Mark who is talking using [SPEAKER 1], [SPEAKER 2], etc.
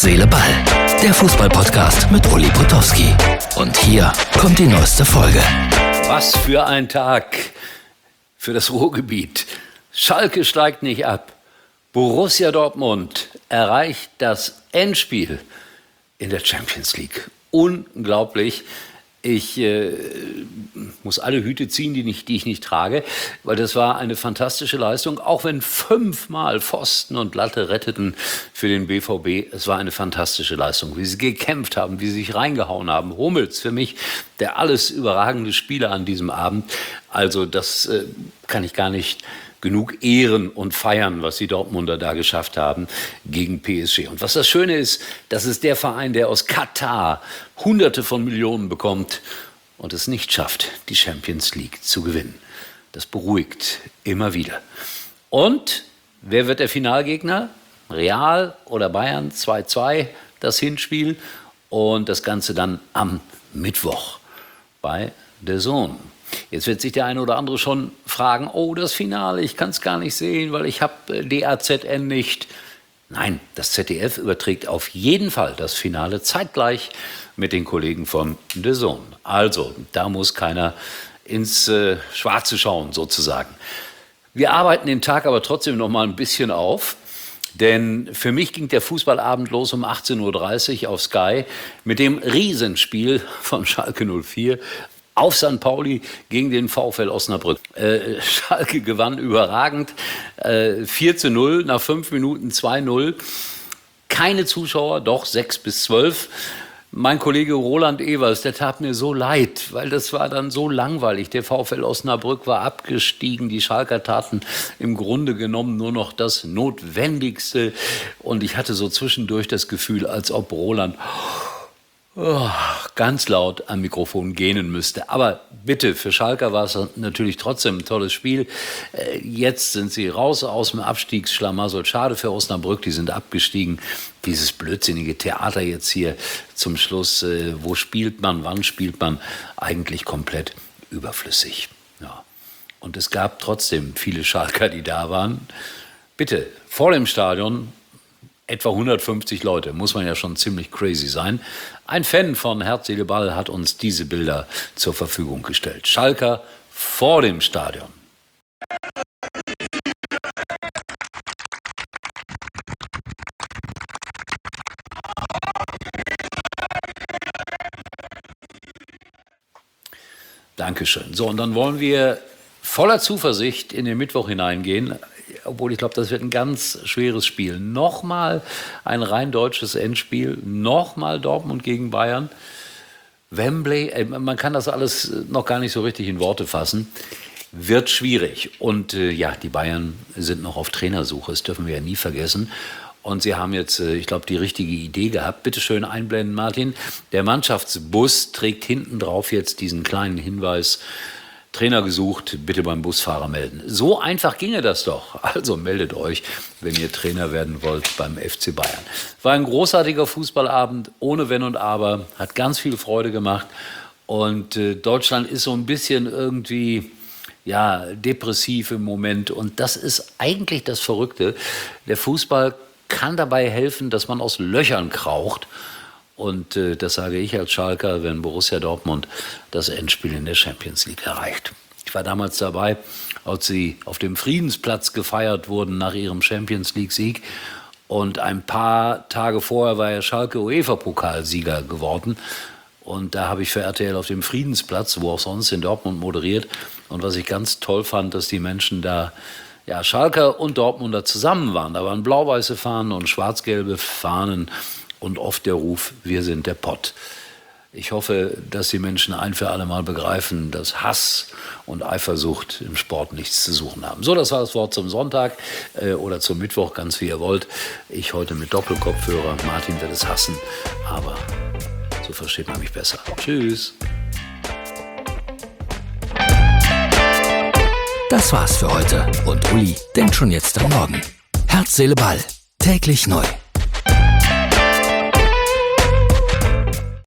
[SPEAKER 1] Seele, Ball. Der Fußball-Podcast mit Uli Potowski. Und hier kommt die neueste Folge.
[SPEAKER 2] Was für ein Tag für das Ruhrgebiet. Schalke steigt nicht ab. Borussia Dortmund erreicht das Endspiel in der Champions League. Unglaublich. Ich muss alle Hüte ziehen, die ich nicht trage, weil das war eine fantastische Leistung, auch wenn 5-mal Pfosten und Latte retteten für den BVB. Es war eine fantastische Leistung, wie sie gekämpft haben, wie sie sich reingehauen haben. Hummels für mich der alles überragende Spieler an diesem Abend. Also das kann ich gar nicht genug ehren und feiern, was die Dortmunder da geschafft haben gegen PSG. Und was das Schöne ist, das ist der Verein, der aus Katar Hunderte von Millionen bekommt und es nicht schafft, die Champions League zu gewinnen. Das beruhigt immer wieder. Und wer wird der Finalgegner? Real oder Bayern? 2-2 das Hinspiel und das Ganze dann am Mittwoch bei DAZN. Jetzt wird sich der eine oder andere schon fragen, oh, das Finale, ich kann es gar nicht sehen, weil ich habe DAZN nicht. Nein, das ZDF überträgt auf jeden Fall das Finale zeitgleich mit den Kollegen von DAZN. Also, da muss keiner ins Schwarze schauen, sozusagen. Wir arbeiten den Tag aber trotzdem noch mal ein bisschen auf. Denn für mich ging der Fußballabend los um 18.30 Uhr auf Sky mit dem Riesenspiel von Schalke 04 auf St. Pauli gegen den VfL Osnabrück. Schalke gewann überragend, 4-0, nach 5 Minuten 2-0. Keine Zuschauer, doch 6-12. Mein Kollege Roland Evers, der tat mir so leid, weil das war dann so langweilig. Der VfL Osnabrück war abgestiegen, die Schalker taten im Grunde genommen nur noch das Notwendigste. Und ich hatte so zwischendurch das Gefühl, als ob Roland ganz laut am Mikrofon gähnen müsste. Aber bitte, für Schalker war es natürlich trotzdem ein tolles Spiel. Jetzt sind sie raus aus dem Abstiegsschlamassel. Schade für Osnabrück, die sind abgestiegen. Dieses blödsinnige Theater jetzt hier zum Schluss. Wo spielt man, wann spielt man? Eigentlich komplett überflüssig. Ja. Und es gab trotzdem viele Schalker, die da waren. Bitte, vor dem Stadion etwa 150 Leute, muss man ja schon ziemlich crazy sein. Ein Fan von Herz, Seele, Ball hat uns diese Bilder zur Verfügung gestellt. Schalker vor dem Stadion. Dankeschön. So, und dann wollen wir voller Zuversicht in den Mittwoch hineingehen. Obwohl ich glaube, das wird ein ganz schweres Spiel. Nochmal ein rein deutsches Endspiel. Nochmal Dortmund gegen Bayern. Wembley, man kann das alles noch gar nicht so richtig in Worte fassen. Wird schwierig. Und die Bayern sind noch auf Trainersuche. Das dürfen wir ja nie vergessen. Und sie haben jetzt, ich glaube, die richtige Idee gehabt. Bitte schön einblenden, Martin. Der Mannschaftsbus trägt hinten drauf jetzt diesen kleinen Hinweis: Trainer gesucht, bitte beim Busfahrer melden. So einfach ginge das doch. Also meldet euch, wenn ihr Trainer werden wollt beim FC Bayern. War ein großartiger Fußballabend, ohne Wenn und Aber. Hat ganz viel Freude gemacht. Und Deutschland ist so ein bisschen irgendwie depressiv im Moment. Und das ist eigentlich das Verrückte. Der Fußball kann dabei helfen, dass man aus Löchern kraucht. Und das sage ich als Schalker, wenn Borussia Dortmund das Endspiel in der Champions League erreicht. Ich war damals dabei, als sie auf dem Friedensplatz gefeiert wurden nach ihrem Champions League-Sieg. Und ein paar Tage vorher war ja Schalke UEFA-Pokalsieger geworden. Und da habe ich für RTL auf dem Friedensplatz, wo auch sonst, in Dortmund moderiert. Und was ich ganz toll fand, dass die Menschen da, Schalker und Dortmunder zusammen waren. Da waren blau-weiße Fahnen und schwarz-gelbe Fahnen. Und oft der Ruf, wir sind der Pott. Ich hoffe, dass die Menschen ein für alle Mal begreifen, dass Hass und Eifersucht im Sport nichts zu suchen haben. So, das war das Wort zum Sonntag oder zum Mittwoch, ganz wie ihr wollt. Ich heute mit Doppelkopfhörer. Martin wird es hassen, aber so versteht man mich besser. Tschüss.
[SPEAKER 1] Das war's für heute. Und Uli denkt schon jetzt am Morgen. Herz, Seele, Ball. Täglich neu.